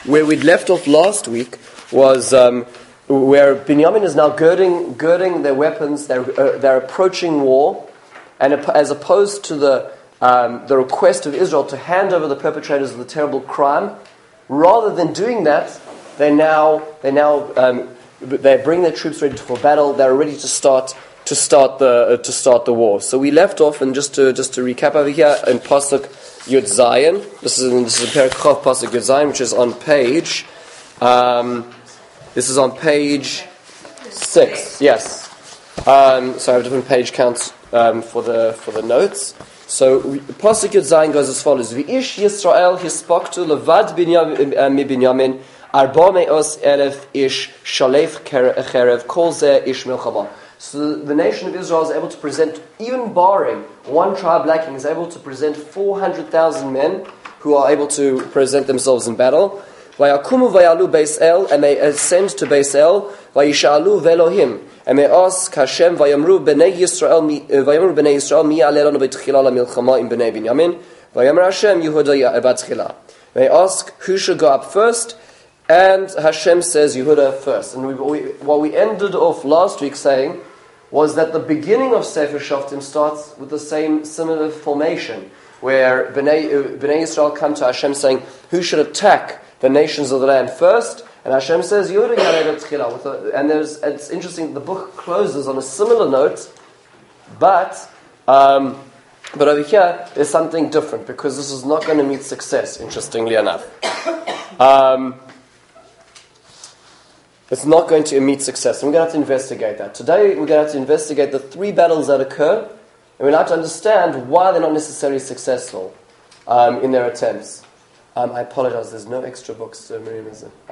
Where we'd left off last week was where Binyamin is now girding their weapons. They're approaching war, and as opposed to the request of Israel to hand over the perpetrators of the terrible crime, rather than doing that, they bring their troops ready for battle. They're ready to start the war. So we left off, and just to recap over here in Pasuk Yud Zayin. This is Perek Chav Pasuk Yud Zayin, which is on page. This is on page 6. Yes. So I have different page counts for the notes. So Pasuk Yud Zayin goes as follows: V'ish Yisrael hispaktu levad Binyamin 400,000 ish shalef cherev kol zeh ish milchama. So the nation of Israel is able to present, even barring one tribe lacking, is able to present 400,000 men who are able to present themselves in battle. Vayakumu vayalu Beis El, and they ascend to Beis El. Vayishalu velohim, and they ask Hashem. Vayamru bnei Yisrael mi alelanu betchila lamilchama im bnei Binyamin. Vayamar Hashem Yehuda batchila. They ask who should go up first, and Hashem says Yehuda first. And what we ended off last week saying was that the beginning of Sefer Shoftim starts with the same similar formation, where Bnei Yisrael come to Hashem saying, who should attack the nations of the land first? And Hashem says, Yehuda Yarei Tchila. And it's interesting, the book closes on a similar note, but over here, there's something different, because this is not going to meet success, interestingly enough. It's not going to meet success. And we're going to have to investigate that. Today, we're going to have to investigate the 3 battles that occur, and we're going to have to understand why they're not necessarily successful in their attempts. I apologize, there's no extra books, Miriam, is there?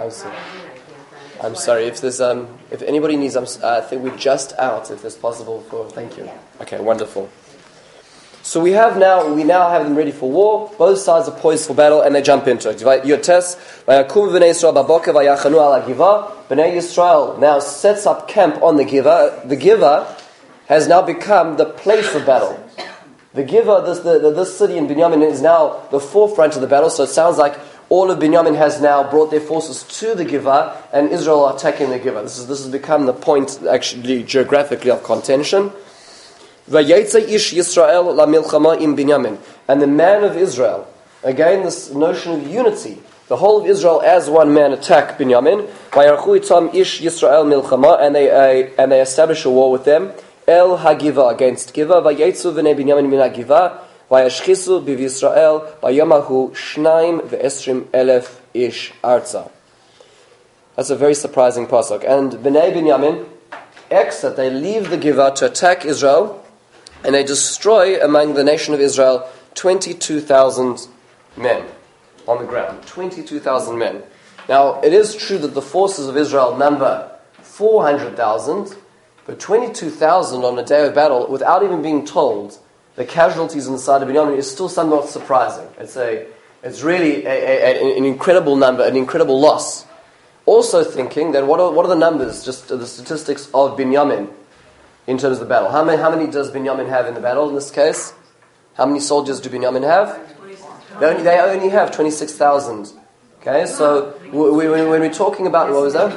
I'm sorry. If anybody needs, I think we're just out, if it's possible. Thank you. Okay, wonderful. So we now have them ready for war. Both sides are poised for battle, and they jump into it. Yotes, Vayakum Bnei Yisrael baboker vayachanu ala Givah. Bnei Yisrael now sets up camp on the Givah. The Givah has now become the place of battle. The Givah, this city in Binyamin, is now the forefront of the battle. So it sounds like all of Binyamin has now brought their forces to the Givah, and Israel are attacking the Givah. This has become the point, actually, geographically, of contention. Vayetze ish Yisrael la milchama im Binyamin, and the man of Israel, again this notion of unity, the whole of Israel as one man attack Binyamin. Vayarchu itam ish Yisrael milchama, and they establish a war with them. El hagiva, against Giva. Vayetzu v'nei Binyamin min hagiva. Vayashchisu biv Yisrael vayamahu shnaim ve'esrim elef ish arza. That's a very surprising pasuk. And b'nei Binyamin exit, they leave the Giva to attack Israel. And they destroy among the nation of Israel 22,000 men on the ground. 22,000 men. Now, it is true that the forces of Israel number 400,000, but 22,000 on a day of battle, without even being told, the casualties on the side of Binyamin is still somewhat surprising. It's really an incredible number, an incredible loss. Also thinking that what are the numbers, just the statistics of Binyamin, in terms of the battle? How many does Binyamin have in the battle in this case? How many soldiers do Binyamin have? They only have 26,000. Okay, so when we're talking about, what was that?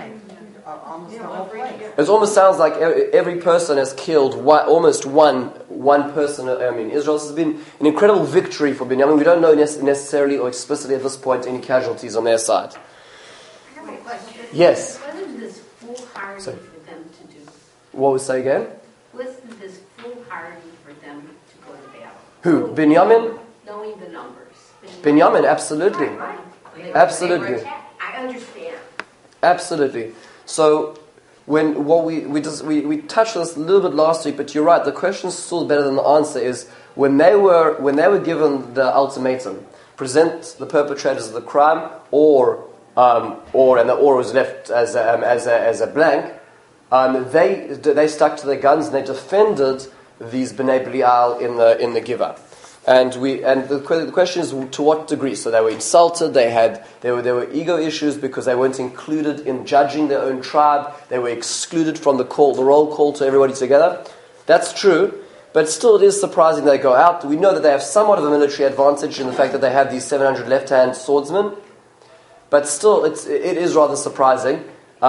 It almost sounds like every person has killed almost one person. I mean, Israel has been an incredible victory for Binyamin. We don't know necessarily or explicitly at this point any casualties on their side. I have a question. Yes. What is this foolhardy for them to do? What was say again? What's this foolhardy for them to go to battle? Who? Binyamin? Knowing the numbers. Binyamin, absolutely. Right. Absolutely. I understand. Absolutely. So we touched on this a little bit last week, but you're right. The question is still better than the answer. Is when they were given the ultimatum, present the perpetrators of the crime, or the or was left as a blank. They stuck to their guns and they defended these Bnei Belial in the Givah. And the question is to what degree? So they were insulted. There were ego issues because they weren't included in judging their own tribe. They were excluded from the roll call to everybody together. That's true, but still it is surprising they go out. We know that they have somewhat of a military advantage in the fact that they have these 700 left-hand swordsmen. but still, it is rather surprising.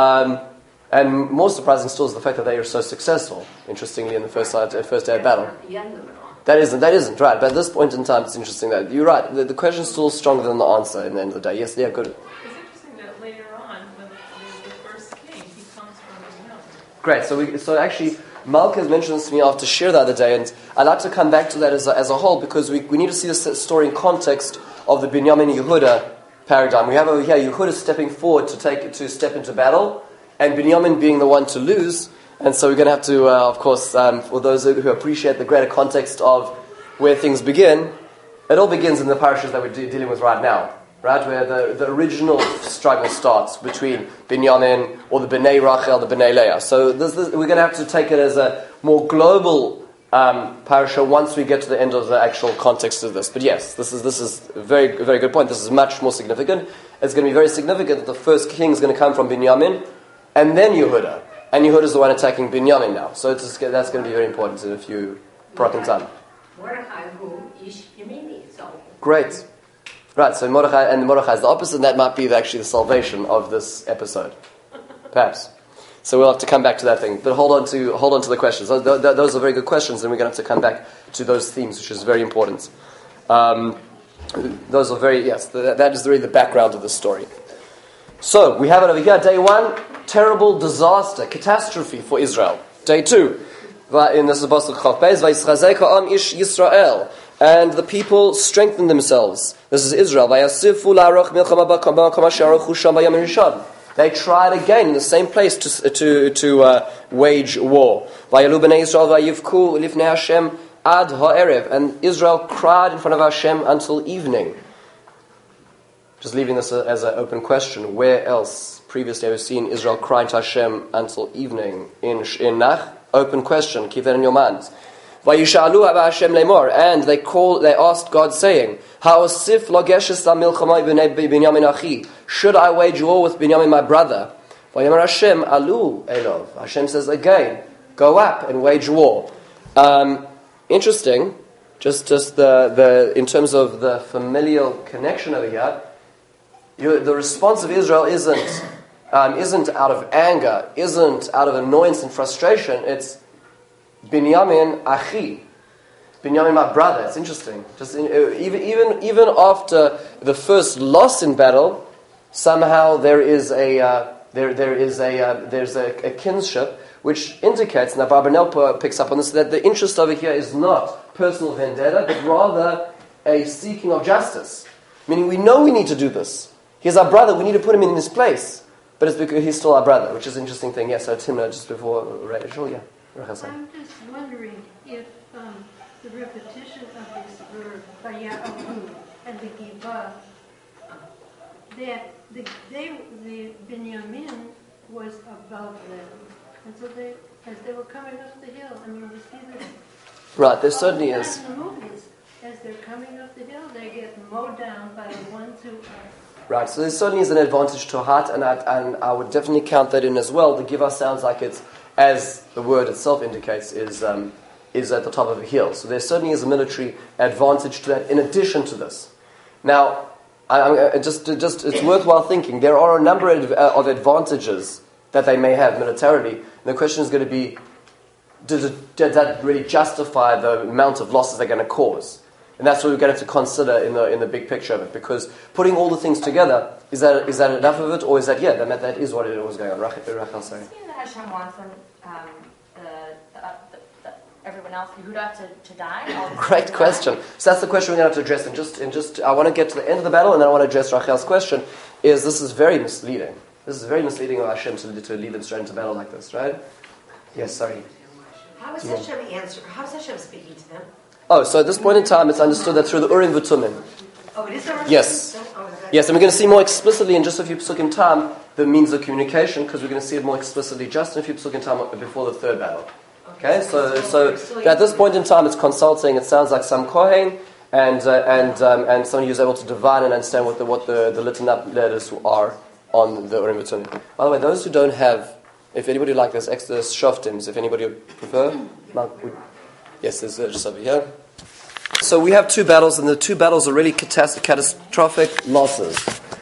And more surprising still is the fact that they are so successful, interestingly, in the first day of battle. The end of it all. That isn't, right. But at this point in time, it's interesting that you're right. The question is still stronger than the answer in the end of the day. Yes, yeah, good. It's interesting that later on, when the first king, he comes from Binyamin. Great. So actually, Malka has mentioned this to me after Shir the other day, and I'd like to come back to that as a whole, because we need to see this story in context of the Binyamin Yehuda paradigm. We have over here Yehuda stepping forward to step into battle, and Binyamin being the one to lose. And so we're going to have to, of course, for those who appreciate the greater context of where things begin, it all begins in the parashas that we're dealing with right now, right? Where the original struggle starts between Binyamin or the Bnei Rachel, the Bnei Leah. So we're going to have to take it as a more global parasha once we get to the end of the actual context of this. But yes, this is a very, very good point. This is much more significant. It's going to be very significant that the first king is going to come from Binyamin and then Yehuda. And Yehuda is the one attacking Binyamin now. So that's going to be very important in a few in time. Mordechai, who ish Yemini, so. Great. Right, so Mordechai is the opposite, and that might be actually the salvation of this episode. Perhaps. So we'll have to come back to that thing. But hold on to the questions. Those are very good questions, and we're going to have to come back to those themes, which is very important. Those are very, yes, that is really the background of the story. So, we have it over here. Day 1, terrible disaster, catastrophe for Israel. Day 2, in this is Pasuk Chaf Beis, Vayischazek ha'am ish Yisrael, and the people strengthened themselves. This is Israel. Vayasifu la'aroch milchama b'makam asher arochu sham b'yam rishon. They tried again in the same place to wage war. Vayalu b'nei Yisrael vayivku lifnei Hashem ad ha'erev, and Israel cried in front of Hashem until evening. Just leaving this as an open question. Where else previously have we seen Israel crying to Hashem until evening? In Nach? Open question. Keep that in your minds. Vayishalu haba Hashem lemor, and they asked God, saying, Ha'osif lo geshes la'milchama b'nei Binyamin achi. Should I wage war with Binyamin my brother? Vayomer Hashem alu elov. Hashem says again, go up and wage war. Interesting. Just the in terms of the familial connection over here. The response of Israel isn't out of anger, isn't out of annoyance and frustration. It's Binyamin achi, Binyamin my brother. It's interesting. Even after the first loss in battle, somehow there's a kinship which indicates, and Abarbanel picks up on this, that the interest over here is not personal vendetta, but rather a seeking of justice. Meaning we know we need to do this. He's our brother, we need to put him in his place. But it's because he's still our brother, which is an interesting thing. Yes, so Timna, just before Rachel, yeah. I'm just wondering if the repetition of this verb, Vaya'ahu, and the Givah, that the Binyamin was above them. And so as they were coming up the hill, we see this. Right, there certainly is. In the movies, as they're coming up the hill, they get mowed down by the ones who are. Right, so there certainly is an advantage to heart, and I would definitely count that in as well. The Givah sounds like it's, as the word itself indicates, is at the top of a hill. So there certainly is a military advantage to that in addition to this. Now, it's worthwhile thinking. There are a number of advantages that they may have militarily. And the question is going to be, does that really justify the amount of losses they're going to cause? And that's what we're going to have to consider in the big picture of it. Because putting all the things together, is that enough of it, or is that that is what it was going on? Rachel, sorry. Does it mean that Hashem wants them, everyone else, Yehuda, to die? Great question. So that's the question we're going to have to address. And just I want to get to the end of the battle, and then I want to address Rachel's question. This is very misleading. This is very misleading of Hashem to lead them straight into battle like this, right? Yes, sorry. How is Hashem speaking to them? Oh, so at this point in time, it's understood that through the Urim V'Tumim. Oh, it is the Urim V'Tumim? Yes. Yes, and we're going to see more explicitly in just a few psukim time the means of communication, because we're going to see it more explicitly just in a few psukim time before the third battle. Okay, so at this point in time, it's consulting. It sounds like some kohen and someone who's able to divine and understand what the written up letters are on the Urim V'Tumim. By the way, those who don't have, if anybody like this, extra shoftims, if anybody would prefer, yes, there's just over here. So we have two battles, and the two battles are really catastrophic losses.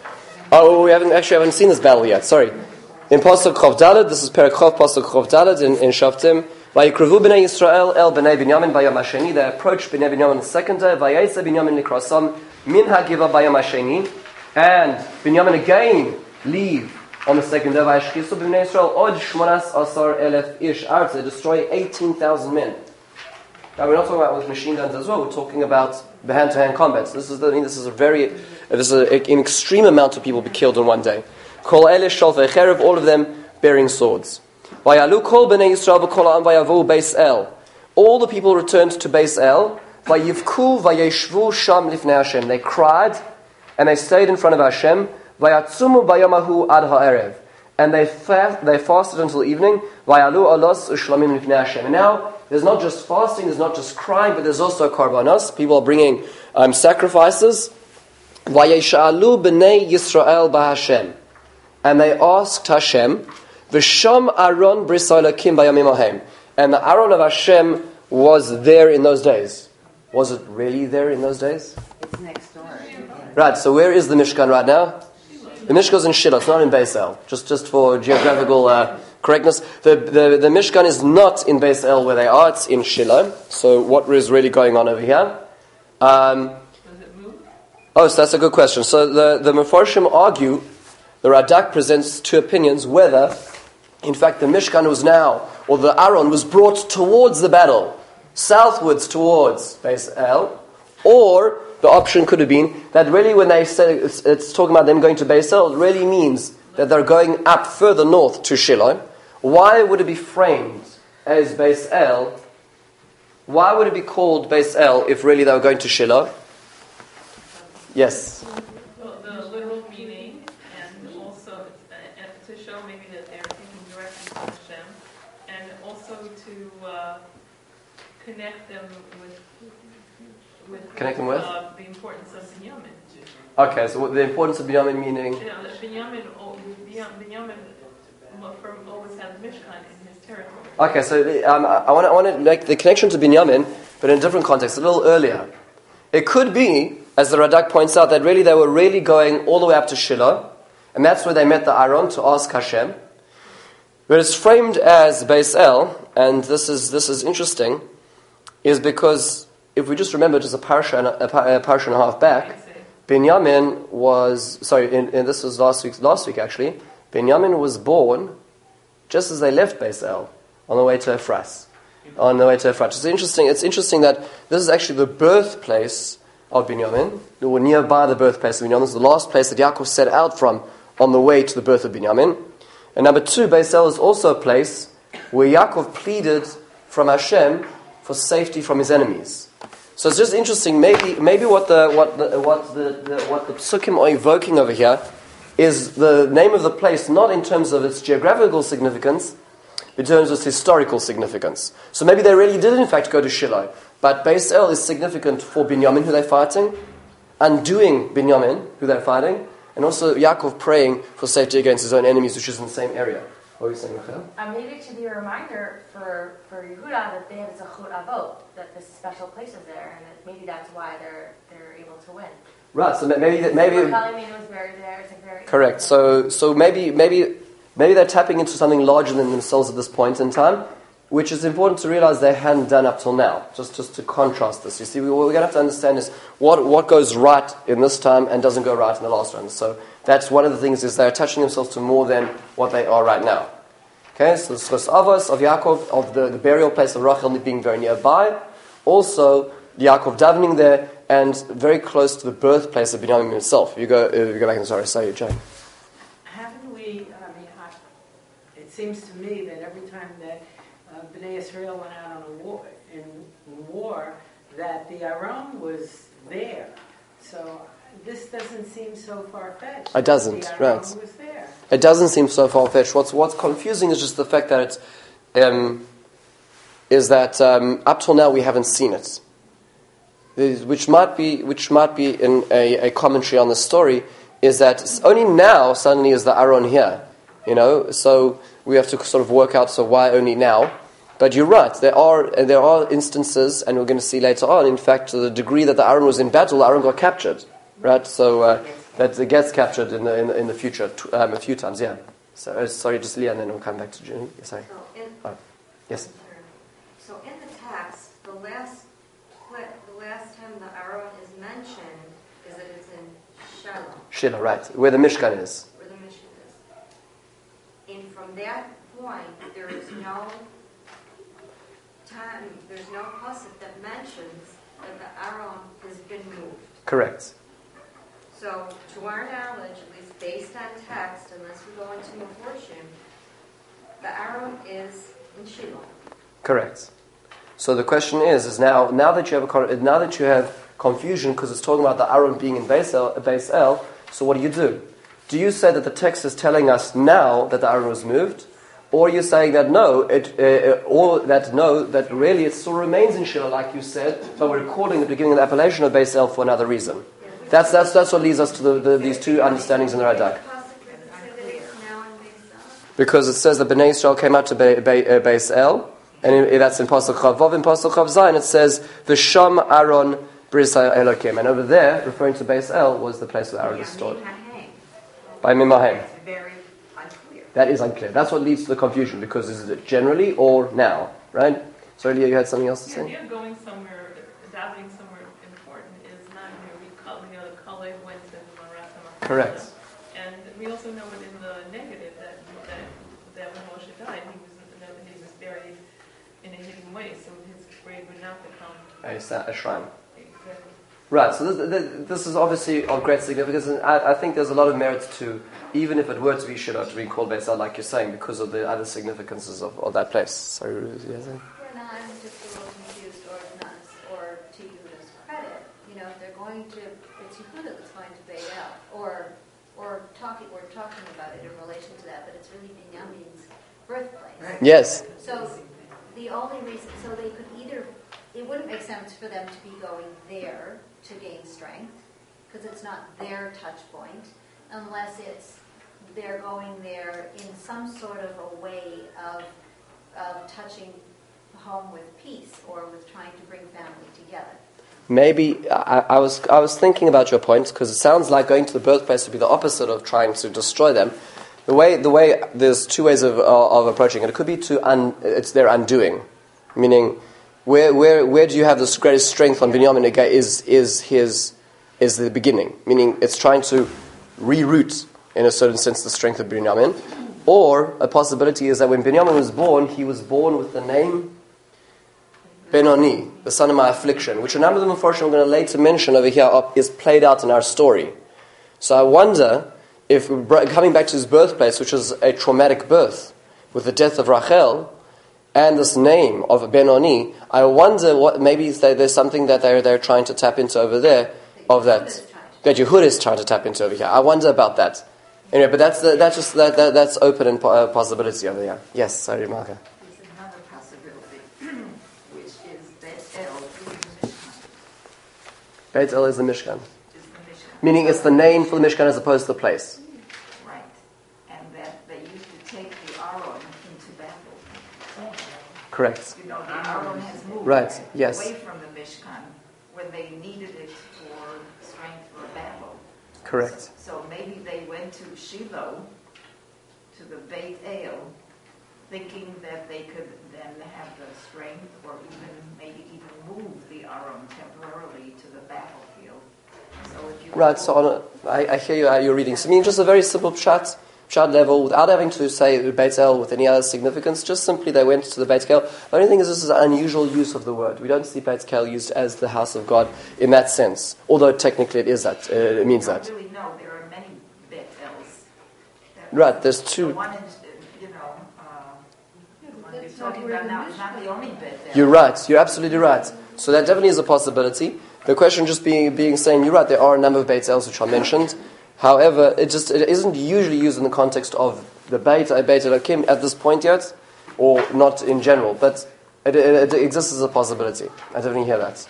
Oh, we haven't seen this battle yet. Sorry. In Pasuk Chov Daled, this is Perek Chov Pasuk Chov Daled in Shoftim. Vayikrevu b'nei Yisrael el b'nei Binyamin bayom hasheni. They approached b'nei Binyamin on the second day. Vayetze Binyamin likrasam min hagiva bayom hasheni. And Binyamin again leave on the second day. Vayishchisu b'nei Yisrael od shmonas asar elef ish arz. They destroy 18,000 men. Now we're not talking about with machine guns as well. We're talking about the hand-to-hand combat. So this is an extreme amount of people be killed in one day. Kol elish shal ve'cherev, all of them bearing swords. Vayalu kol b'nei Yisrael b'kol ha'am vayavu Beis El. All the people returned to Beis El. Vayivku vayeshvu sham lifnei Hashem. They cried and they stayed in front of Hashem. Vayatzumu bayamahu ad ha'erev. And they fasted until evening. Vayalu alos ushlamim lifnei Hashem. And now there's not just fasting, there's not just crying, but there's also karbanos. People are bringing sacrifices. Vayeshalu b'nei Yisrael b'Hashem. And they asked Hashem, V'sham Aaron bris ha'elokim bayamim hahem. And the Aaron of Hashem was there in those days. Was it really there in those days? It's next door. Right, so where is the Mishkan right now? The Mishkan is in Shiloh, it's not in Beis El. Just for geographical correctness. The Mishkan is not in Beis El where they are, it's in Shiloh. So what is really going on over here? Does it move? So that's a good question. So the Mefarshim argue, the Radak presents two opinions, whether, in fact, the Mishkan was now, or the Aaron was brought towards the battle, southwards towards Beis El, or the option could have been that really when they say it's talking about them going to Beis El, it really means that they're going up further north to Shiloh. Why would it be framed as Beis El? Why would it be called Beis El if really they were going to Shiloh? Yes? Well, the literal meaning, and also to show maybe that they're taking directly from Hashem, and also to connect them with Connect them with? The importance of Binyamin. Okay, so the importance of Binyamin meaning? That Binyamin always had Mishkan in his territory. Okay, so I want to make the connection to Binyamin, but in a different context, a little earlier. It could be, as the Radak points out, that really they were really going all the way up to Shiloh, and that's where they met the Aaron to ask Hashem. But it's framed as Beis El, and this is interesting, is because if we just remember just a parasha and a half back, Binyamin was, and this was last week actually, Binyamin was born just as they left Beis El, on the way to Ephras. It's interesting that this is actually the birthplace of Binyamin, or nearby the birthplace of Binyamin. This is the last place that Yaakov set out from on the way to the birth of Binyamin. And number two, Beis El is also a place where Yaakov pleaded from Hashem for safety from his enemies. So it's just interesting. Maybe what the Psukim are evoking over here is the name of the place, not in terms of its geographical significance, in terms of its historical significance. So maybe they really did in fact go to Shiloh, but Beis El is significant for Binyamin, who they're fighting, undoing Binyamin, who they're fighting, and also Yaakov praying for safety against his own enemies, which is in the same area. What are you saying, Rachel? Maybe it should be a reminder for Yehuda that they have a Zechut Avot, that this special place is there, and that maybe that's why they're able to win. Right. So maybe It was buried there. It's very correct. So maybe they're tapping into something larger than themselves at this point in time, which is important to realize they hadn't done up till now. Just to contrast this, you see, what we're going to have to understand is what goes right in this time and doesn't go right in the last one. So that's one of the things, is they're attaching themselves to more than what they are right now. Okay, so the Schos Avos of Yaakov, of the burial place of Rachel being very nearby, also Yaakov davening there, and very close to the birthplace of Binyamin himself. You go back and say, Jane. Haven't we, it seems to me that every time that Bnei Israel went out on a war, that the Aaron was there. So this doesn't seem so far-fetched. It doesn't, the right. Aaron was there. It doesn't seem so far-fetched. What's confusing is just the fact that up till now we haven't seen it. Which might be in a commentary on the story, is that only now suddenly is the Aaron here, so we have to sort of work out why only now. But you're right, there are instances, and we're going to see later on, in fact, to the degree that the Aaron was in battle, the Aaron got captured, right? So that gets captured in the future a few times. Yeah. So sorry, just Leah, and then we'll come back to Junie. Sorry. Yes. So in the text, the last time the Aron is mentioned is that it's in Shiloh. Shiloh, right, where the Mishkan is. Where the Mishkan is. And from that point, there is no time, there's no pasuk that mentions that the Aron has been moved. Correct. So, to our knowledge, at least based on text, unless we go into Meforshim, the Aron is in Shiloh. Correct. So the question is now that you have confusion because it's talking about the Aron being in Beis El, so what do? Do you say that the text is telling us now that the Aron was moved, or are you saying that that really it still remains in Shiloh, like you said, but we're calling it, we're giving the appellation of Beis El for another reason? That's what leads us to these two understandings in the Radak. Because it says that Bnei Yisrael came out to Beis El, and that's in Pasuk Chav Vav. In Pasuk Chav Zayin it says V'sham Aron Bris Elokim, and over there, referring to Beis El, was the place where Aaron is stored. By Mimahem. That's very unclear. That is unclear. That's what leads to the confusion, because is it generally or now, right? So Leah, you had something else to say? The idea of going somewhere, davening somewhere important is not the Kale went to Marasa. Correct. And we also know it in the negative that when Moshe died, he was buried in a hidden way, so his grave would not become A shrine. exactly. Right, so this is obviously of great significance, and I think there's a lot of merit to, even if it were to be Shiloh, to be called Beis El, like you're saying, because of the other significances of that place. Sorry, Ruth, you saying? Yeah, no, I'm just a little confused, or to Yehuda's credit, if they're going to, it's Yehuda that's going to Beis El, we're talking about it in relation to that, but it's really Binyamin's birthplace. Right. Yes. So the only reason, so they could either, it wouldn't make sense for them to be going there to gain strength, because it's not their touch point, unless they're going there in some sort of a way of touching home with peace, or with trying to bring family together. Maybe I was thinking about your point, because it sounds like going to the birthplace would be the opposite of trying to destroy them. The way there's two ways of approaching it. It could be it's their undoing, meaning where do you have the greatest strength on Binyamin is the beginning, meaning it's trying to reroute in a certain sense the strength of Binyamin. Or a possibility is that when Binyamin was born, he was born with the name Benoni, the son of my affliction, which a number of the Meforshim I'm going to later mention over here is played out in our story. So I wonder if, coming back to his birthplace, which was a traumatic birth, with the death of Rachel, and this name of Benoni, I wonder what maybe there's something that they're trying to tap into over there, that Yehuda is trying to tap into over here. I wonder about that. Anyway, but that's open and possibility over here. Yes, sorry, Marka. There's another possibility, which is Beis El is the Mishkan. Beit El is the Mishkan. Is the Mishkan. Meaning it's the name for the Mishkan as opposed to the place. Right. And that they used to take the Aron into battle. Correct. The Aron has moved Right, yes. away from the Mishkan when they needed it for strength for battle. Correct. So maybe they went to Shiloh, to the Beit El, thinking that they could then have the strength, or maybe even move the Aron temporarily to the battlefield. So if you Right, so I hear you how you're reading. So I mean, just a very simple pshat level, without having to say Beit El with any other significance, just simply they went to the Beit El. The only thing is this is an unusual use of the word. We don't see Beit El used as the house of God in that sense, although technically it is that, it means that. don't really know, there are many Beit Els. Right, there's two. The one is, the one you're talking about now is not the only Beit El. You're right, you're absolutely right. So that definitely is a possibility. The question just being saying, you're right, there are a number of Beit Els which are mentioned. However, it isn't usually used in the context of the Beit Elokim at this point yet, or not in general, but it exists as a possibility. I definitely hear that.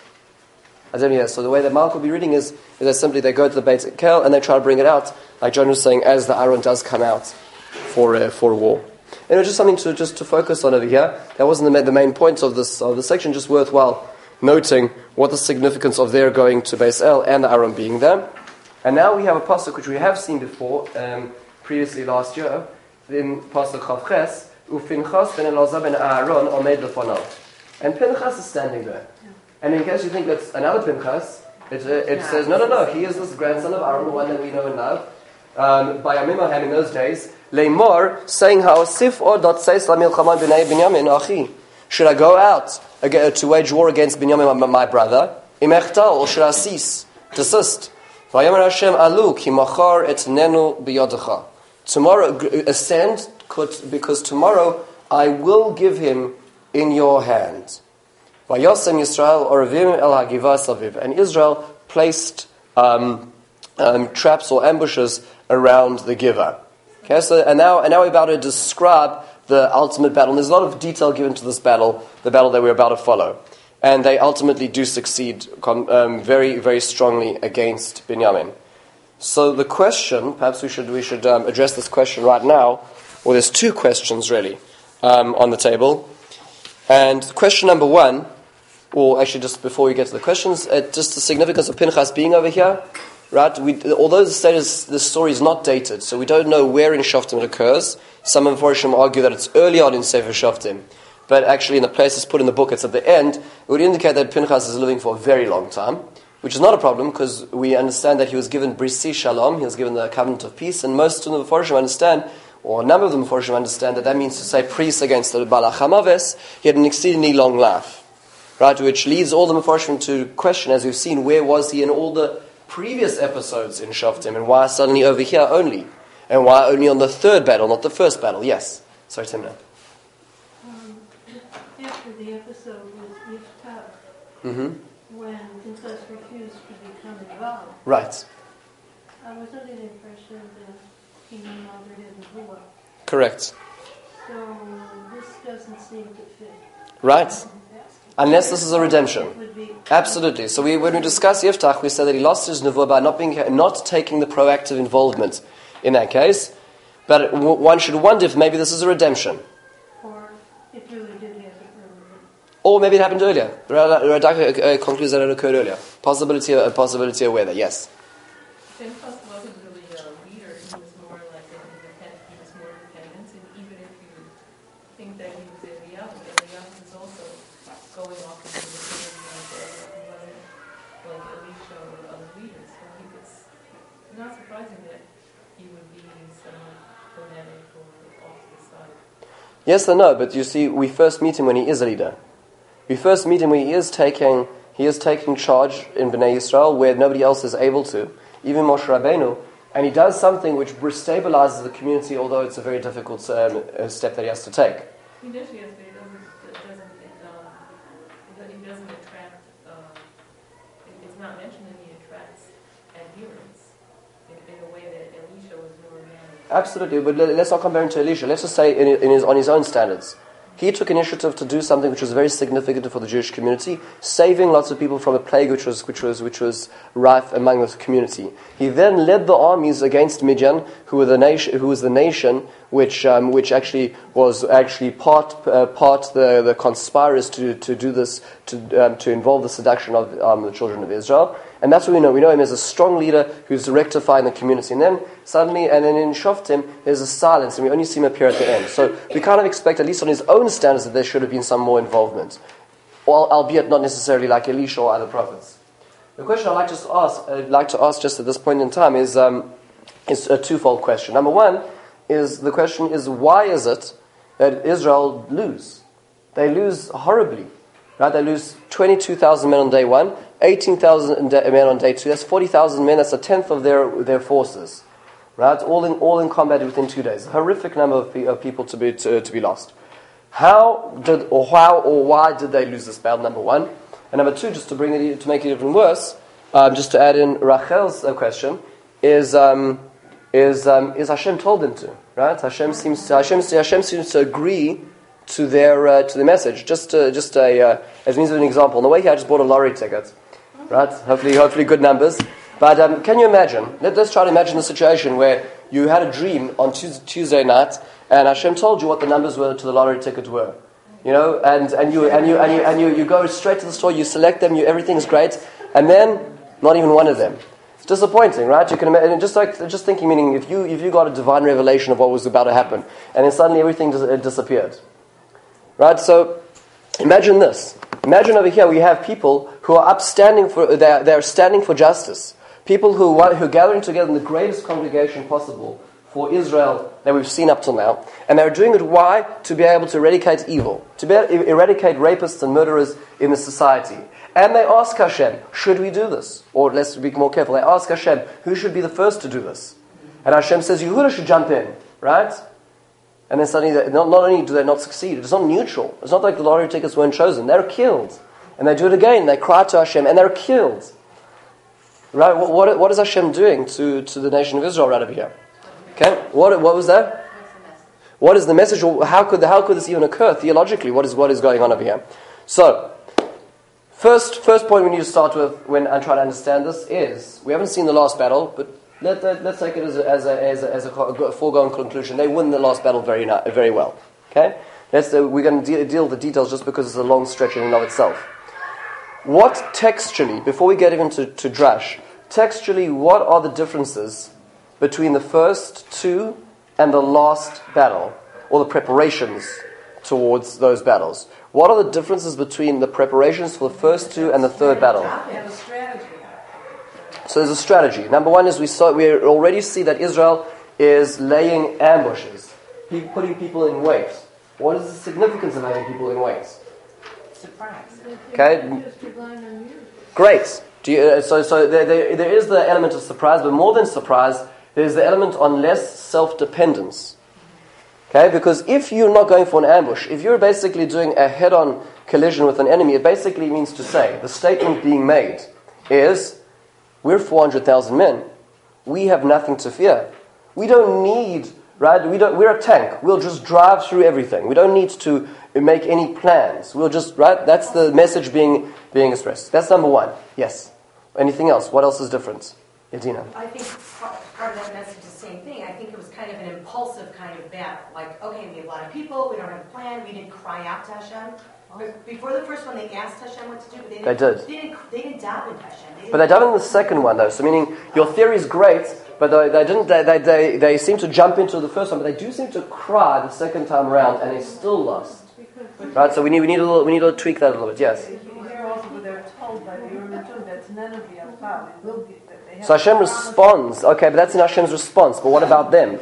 So the way that Mark will be reading is that simply they go to the Beit El and they try to bring it out, like John was saying, as the Aron does come out for war. And it was just something to focus on over here. That wasn't the main point of this section, just worthwhile noting what the significance of their going to Beis El and the Aron being there. And now we have a pasuk which we have seen before, previously last year, in pasuk Chavches, Ufinchas ben Elazar ben Aaron omed lefonav. And Pinchas is standing there. And in case you think that's another Pinchas, it says, no, he is this grandson of Aaron, the one that we know and love. By Amimahem in those days, Leimor, saying, Ha'osif or dot says la milchama b'nei Binyamin achi. Should I go out to wage war against Binyamin, my brother? Imechtal, or should I desist? Vayomer Hashem alu ki machar etnenu biyodecha. Tomorrow, ascend, because tomorrow I will give him in your hand. Vayosem Yisrael oravim el hagiva saviv. And Israel placed traps or ambushes around the Giva. Okay, so and now we're about to describe the ultimate battle. And there's a lot of detail given to this battle, the battle that we're about to follow. And they ultimately do succeed very, very strongly against Binyamin. So the question, perhaps we should address this question right now. Well, there's two questions really on the table. And question number one, or actually just before we get to the questions, just the significance of Pinchas being over here. Right? Although the story is not dated, so we don't know where in Shoftim it occurs. Some of Mepharshim argue that it's early on in Sefer Shoftim, but actually in the place it's put in the book, it's at the end. It would indicate that Pinchas is living for a very long time, which is not a problem because we understand that he was given Brisi Shalom, he was given the covenant of peace, and most of the Mepharshim understand, or a number of the Mepharshim understand, that means to say peace against the Balach HaMaves. He had an exceedingly long life, right? Which leads all the Mepharshim to question, as we've seen, where was he in all the previous episodes in Shoftim, and why suddenly over here only? And why only on the third battle, not the first battle? Yes. Sorry, Timna. After the episode with Yiftach, when Pinchas refused to become involved, right. I was under the impression that he no longer had the war. Correct. So this doesn't seem to fit. Right. Unless this is a redemption. Absolutely. So when we discuss Yiftach, we say that he lost his nevuah by not taking the proactive involvement in that case. But one should wonder if maybe this is a redemption. Or it really did happen earlier. Or maybe it happened earlier. The Radak concludes that it occurred earlier. Possibility aware that, yes. Pinchas wasn't really a leader. He was more like he was more independent. And even if you think that he was Eliyahu is also going off into the kingdom he wasn't like Elisha or other leaders. So it's not surprising that he would be somewhat fanatic or off to the side. Yes and no, but you see, we first meet him when he is a leader. We first meet him when he is taking charge in Bnei Yisrael where nobody else is able to, even Moshe Rabbeinu, and he does something which stabilizes the community, although it's a very difficult step that he has to take. He initially has, but it doesn't attract, it's not mentioned that he attracts adherents in a way that Elisha was more managed. Absolutely, but let's not compare him to Elisha. Let's just say on his own standards. He took initiative to do something which was very significant for the Jewish community, saving lots of people from a plague which was rife among the community. He then led the armies against Midian, who was the nation which actually was part the conspirators to do this to involve the seduction of the children of Israel. And that's what we know. We know him as a strong leader who's rectifying the community. And then in Shoftim, there's a silence, and we only see him appear at the end. So we kind of expect, at least on his own standards, that there should have been some more involvement, albeit not necessarily like Elisha or other prophets. The question I'd like to ask just at this point in time is a twofold question. Number one is the question is, why is it that Israel lose? They lose horribly. Right? They lose 22,000 men on day one, 18,000 men on day two. That's 40,000 men. That's a tenth of their forces. Right? All in combat within 2 days. A horrific number of people to be lost. How or why did they lose this battle? Number one, and number two, just to make it even worse, just to add in Rachel's question, is Hashem told them to, right? Hashem seems to agree to their message. Just as means of an example. On the way here, I just bought a lottery ticket, right? Hopefully good numbers. But can you imagine? Let's try to imagine the situation where you had a dream on Tuesday night, and Hashem told you what the numbers were to the lottery ticket were. You know, and you go straight to the store, you select them, everything's great, and then not even one of them. disappointing, right? You can imagine, just thinking, meaning if you got a divine revelation of what was about to happen, and then suddenly everything disappeared, right? So imagine this. Imagine over here we have people who are they're standing for justice. People who are gathering together in the greatest congregation possible for Israel that we've seen up till now. And they're doing it, why? To be able to eradicate evil. To be able to eradicate rapists and murderers in the society. And they ask Hashem, should we do this? Or let's be more careful. They ask Hashem, who should be the first to do this? And Hashem says, Yehuda should jump in. Right? And then suddenly, not only do they not succeed, it's not neutral. It's not like the lottery tickets weren't chosen. They're killed. And they do it again. They cry to Hashem and they're killed. Right? What is Hashem doing to the nation of Israel right over here? Okay? What was that? What is the message? How could this even occur theologically? What is going on over here? So, first point we need to start with when I try to understand this is, we haven't seen the last battle, but let's take it as a foregone conclusion. They win the last battle very well. Okay? We're going to deal with the details just because it's a long stretch in and of itself. What textually, before we get even to Drash, textually, what are the differences between the first two and the last battle, or the preparations towards those battles? What are the differences between the preparations for the first two and the third battle? So there's a strategy. Number one is we already see that Israel is laying ambushes, putting people in wait. What is the significance of having people in wait? Surprise. Okay. Great. So there is the element of surprise, but more than surprise, there's the element on less self-dependence. Okay, because if you're not going for an ambush, if you're basically doing a head-on collision with an enemy, it basically means to say, the statement being made is, we're 400,000 men. We have nothing to fear. We don't need, right? We're a tank. We'll just drive through everything. We don't need to make any plans. We'll just, right? That's the message being expressed. That's number one. Yes. Anything else? What else is different? Edina. I think part of that message is the same thing. I think it was kind of an impulsive kind of battle. Like, okay, we have a lot of people, we don't have a plan, we didn't cry out to Hashem. Before the first one, they asked Hashem what to do, but they did. They didn't daven to Hashem. But they davened in the second one, though. So meaning, your theory is great, but they didn't. They seem to jump into the first one, but they do seem to cry the second time around, and they still lost. Right. So we need to tweak that a little bit. Yes. Here also, they're told by the Urim and Tum that Nineveh will fall. So Hashem responds. Okay, but that's in Hashem's response. But what about them?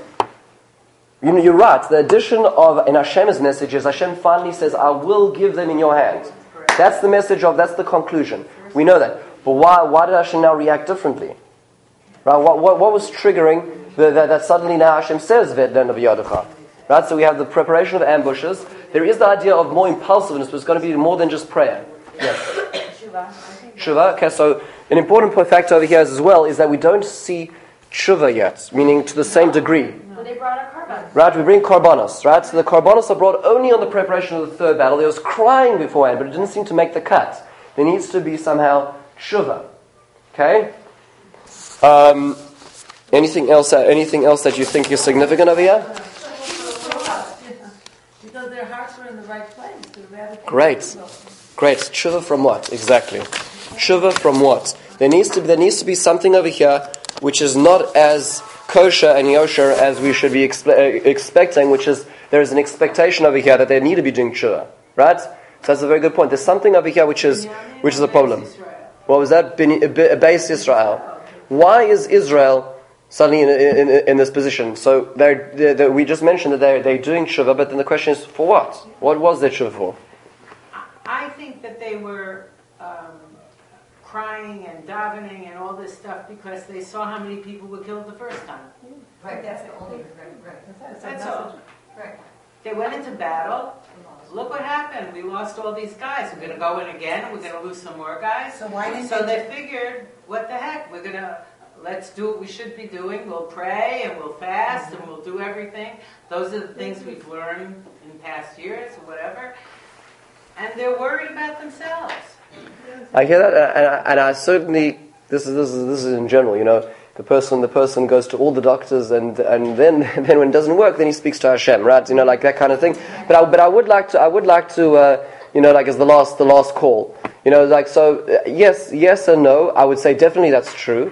You're right. The addition in Hashem's message is Hashem finally says, I will give them in your hand. That's the message that's the conclusion. We know that. But why did Hashem now react differently? Right? What was triggering that suddenly now Hashem says, right? So we have the preparation of ambushes. There is the idea of more impulsiveness, but it's going to be more than just prayer. Yes. Tshuva. Okay, so an important factor over here as well is that we don't see tshuva yet, meaning to the same degree. But they brought a korban. Right, we bring korbanos, right? So the korbanos are brought only on the preparation of the third battle. There was crying beforehand, but it didn't seem to make the cut. There needs to be somehow tshuva. Okay? Anything else that you think is significant over here? Because their hearts were in the right place. Great. Tshuva from what? Exactly. Tshuva from what? There needs to be something over here which is not as kosher and yosher as we should be expecting, which is there is an expectation over here that they need to be doing tshuva. Right? So that's a very good point. There's something over here which is a problem. What was that? Beis Israel. Why is Israel suddenly in this position? So we just mentioned that they're doing tshuva, but then the question is, for what? What was their tshuva for? I think that they were crying and davening and all this stuff because they saw how many people were killed the first time. Right, that's the only right. That's all. Right. They went into battle. Look what happened. We lost all these guys. We're going to go in again. We're going to lose some more guys. So why didn't they figured, what the heck? Let's do what we should be doing. We'll pray and we'll fast and we'll do everything. Those are the things we've learned in past years or whatever. And they're worried about themselves. I hear that, and I certainly this is in general. The person goes to all the doctors, and then when it doesn't work, then he speaks to Hashem, right? Like that kind of thing. But I would like to like as the last call. Yes and no. I would say definitely that's true.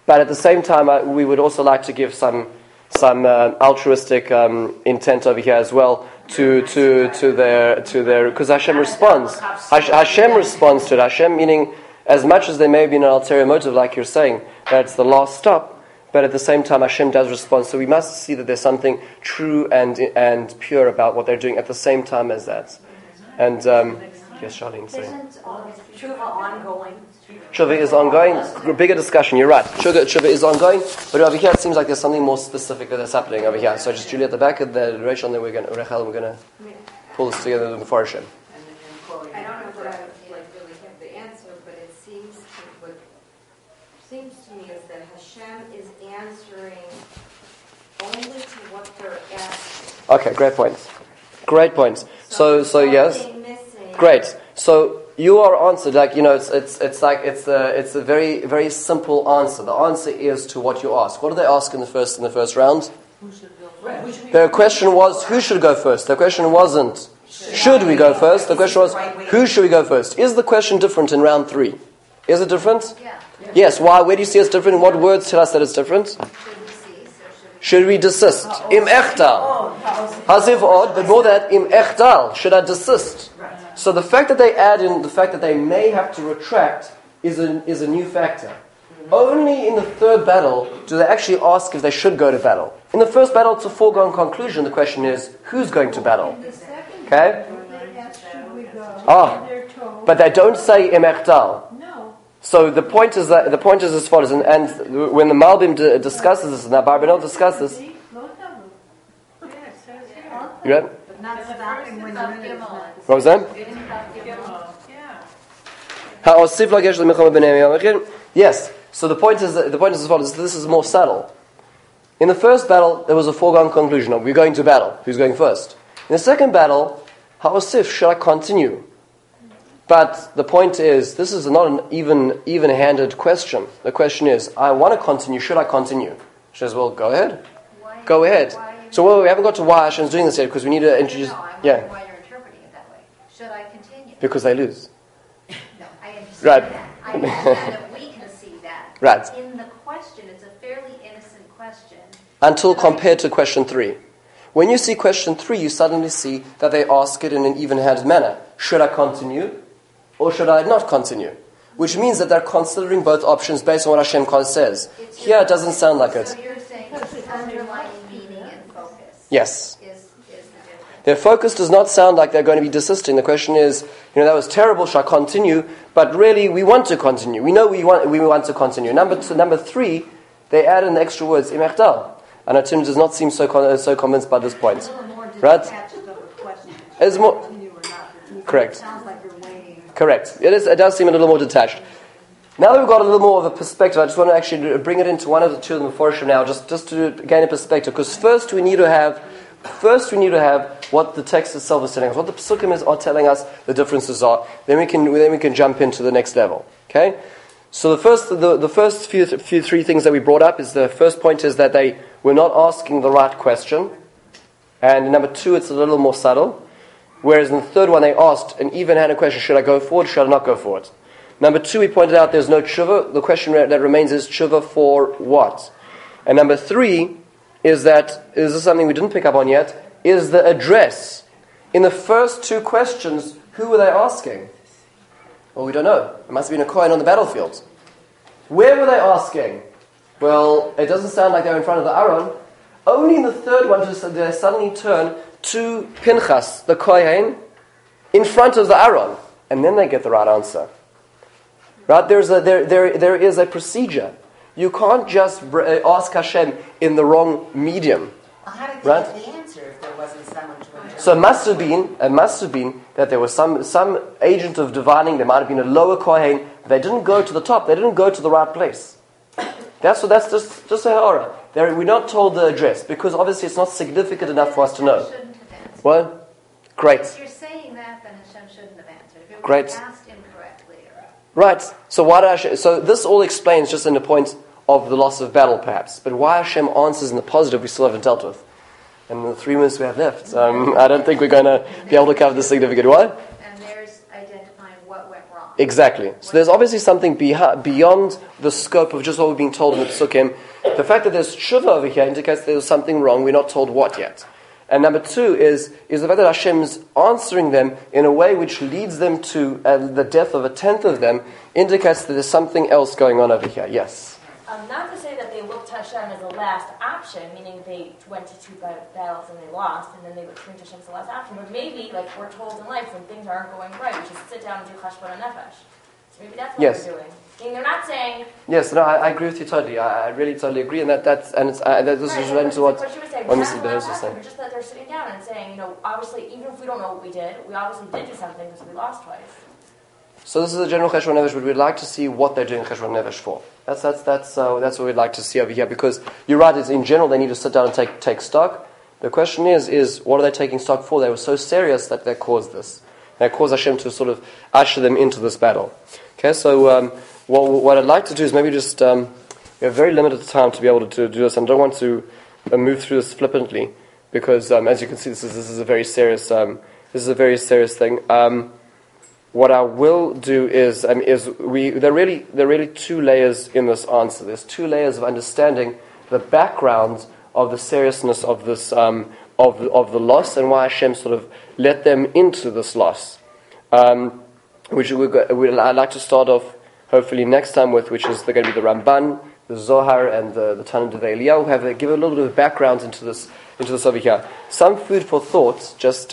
But at the same time, we would also like to give some altruistic intent over here as well to their because Hashem responds. Hashem responds to it. Hashem meaning, as much as there may be an ulterior motive, like you're saying, that it's the last stop, but at the same time Hashem does respond. So we must see that there's something true and pure about what they're doing at the same time as that. And yes, Charlene, sorry. Isn't tshuva ongoing? Tshuva is ongoing. Bigger discussion. You're right. Tshuva is ongoing, but over here it seems like there's something more specific that's happening over here. So just Julie at the back of the Rachel, and then Rachel, we're going to pull this together in the Mepharshim. I don't know that I really have the answer, but it seems to me is that Hashem is answering only to what they're asking. Okay, great point. Great point. So yes, Missing. great. So you are answered, like, it's a very, very simple answer. The answer is to what you ask. What did they ask in the first round? Their question was, who should go first? The question wasn't, should we go first? The question was, who should we go first? Is the question different in round 3? Is it different? Yeah. Yes. Why? Where do you see it's different? What words tell us that it's different? Should we cease or Should we desist? Im echtal. Hasif od, but more that, im echtal. Should I desist? So the fact that they add in the fact that they may have to retract is a new factor. Only in the third battle do they actually ask if they should go to battle. In the first battle, it's a foregone conclusion. The question is, who's going to battle? In the second Okay? battle, they ask, should we go? Ah. They're told, But they don't say im echtal. no. So the point is as follows, and when the Malbim discusses this, and the Barbanel discusses this, See? Most of them. Yeah, it says here. All you read? But not stopping when you're in it. What was that? Yeah. Yes. So the point is as follows. This is more subtle. In the first battle, there was a foregone conclusion of we're going to battle. Who's going first? In the second battle, ha'osif, should I continue? But the point is, this is not an even-handed question. The question is, I want to continue. Should I continue? She says, well, go ahead. Why? Go ahead. Why So we haven't got to why Hashem's doing this yet because we need to introduce. No, I'm Yeah, wondering why you're interpreting it that way. Should I continue? because they lose. No, I understand Right. that. I understand that we can see that. Right. In the question, it's a fairly innocent question. Until compared to question 3. When you see question 3, you suddenly see that they ask it in an even-handed manner. Should I continue or should I not continue? Which means that they're considering both options based on what Hashem says. Here it doesn't sound like it. So you're saying the underlying meaning and focus Yes. is the difference. Their focus does not sound like they're going to be desisting. The question is, that was terrible, shall I continue? But really, we want to continue. We know we want to continue. Number 3, they add in the extra words, im echtal. And Tim does not seem so convinced by this point. Right? It's more... Correct. Correct. It does seem a little more detached. Now that we've got a little more of a perspective, I just want to actually bring it into one of the two of the Mepharshim now, just to gain a perspective. Because first we need to have what the text itself is telling us, what the Pesukim are telling us the differences are. Then we can jump into the next level. Okay. So the first few 3 things that we brought up is the first point is that they were not asking the right question, and number 2, it's a little more subtle. Whereas in the third one, they asked an even-handed question: should I go forward? Should I not go forward? Number 2, we pointed out there's no tshuva. The question that remains is tshuva for what? And number 3 is this something we didn't pick up on yet? Is the address in the first 2 questions? Who were they asking? Well, we don't know. It must have been a Kohen on the battlefield. Where were they asking? Well, it doesn't sound like they're in front of the Aron. Only in the third one do they suddenly turn to Pinchas, the Kohen, in front of the Aron. And then they get the right answer. Right? There is a procedure. You can't just ask Hashem in the wrong medium. Well, how did they get the answer if there wasn't someone to interpret? So it must have been that there was some agent of divining. There might have been a lower Kohen. They didn't go to the top. They didn't go to the right place. That's just a ha'ara. We're not told the address because obviously it's not significant enough for us to know. Shouldn't have answered. Well, great. If you're saying that, then Hashem shouldn't have answered. If it was Great. asked incorrectly. Right. So why did Hashem? So this all explains just in the point of the loss of battle, perhaps. But why Hashem answers in the positive, we still haven't dealt with. And the 3 minutes we have left, I don't think we're going to be able to cover the significant. What? And there's identifying what went wrong. Exactly. So there's obviously something beyond the scope of just what we're being told in the Psukim. The fact that there's tshuva over here indicates there's something wrong. We're not told what yet. And number two is the fact that Hashem's answering them in a way which leads them to the death of a tenth of them, indicates that there's something else going on over here. Yes? Not to say that they looked to Hashem as the last option, meaning they went to 2 battles and they lost, and then they would turn to Hashem as the last option. But maybe, like we're told in life, when things aren't going right, we should sit down and do cheshbon nefesh. So maybe that's what they're doing. I mean, they're not saying. Yes, no, I agree with you totally. I really totally agree, and this is related to what Mrs. Behoz was saying. Just that they're sitting down and saying, obviously, even if we don't know what we did, we obviously did do something because we lost twice. So this is a general cheshbon nefesh, but we'd like to see what they're doing cheshbon nefesh for. That's what we'd like to see over here, because you're right. It's in general they need to sit down and take stock. The question is what are they taking stock for? They were so serious that they caused this. They caused Hashem to sort of usher them into this battle. Okay, so what I'd like to do is maybe just we have very limited time to be able to do this, and I don't want to move through this flippantly, because as you can see, this is a very serious thing. What I will do is there are really two layers in this answer. There's two layers of understanding the background of the seriousness of this of the loss, and why Hashem sort of let them into this loss, which I'd like to start off hopefully next time with, which is going to be the Ramban, the Zohar, and the Tanna Devei Eliyahu. Give a little bit of background into this over here. Some food for thought, just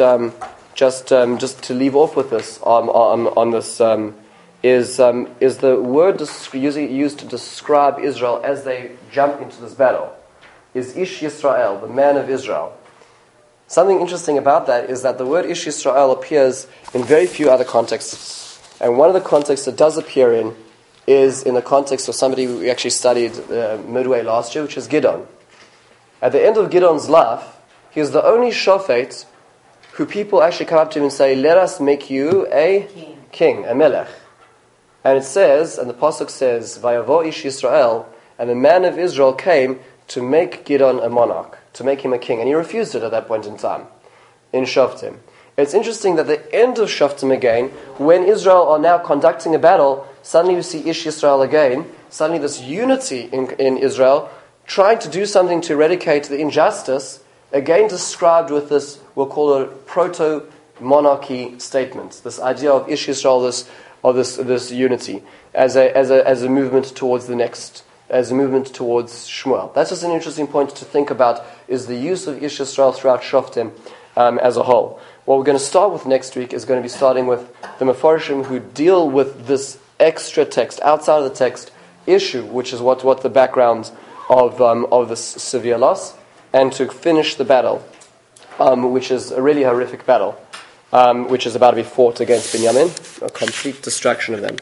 to leave off with this on this is the word used to describe Israel as they jump into this battle is Ish Yisrael, the man of Israel. Something interesting about that is that the word Ish Yisrael appears in very few other contexts, and one of the contexts it does appear in is in the context of somebody we actually studied midway last year, which is Gideon. At the end of Gideon's life, he is the only shofet who people actually come up to him and say, let us make you a king, a melech. And it says, and the pasuk says, Vayavo Ish Yisrael, and the man of Israel came to make Gideon a monarch, to make him a king. And he refused it at that point in time, in Shoftim. It's interesting that at the end of Shoftim again, when Israel are now conducting a battle, suddenly you see Ish Yisrael again, suddenly this unity in Israel, trying to do something to eradicate the injustice, again described with this, we'll call it a proto-monarchy statement. This idea of Ish Yisrael, this unity, as a movement towards the next, as a movement towards Shmuel. That's just an interesting point to think about, is the use of Ish Yisrael throughout Shoftim as a whole. What we're going to start with next week is going to be starting with the Mefarshim who deal with this extra text, outside of the text, issue, which is what the background of this severe loss, and to finish the battle, which is a really horrific battle, which is about to be fought against Binyamin, a complete destruction of them.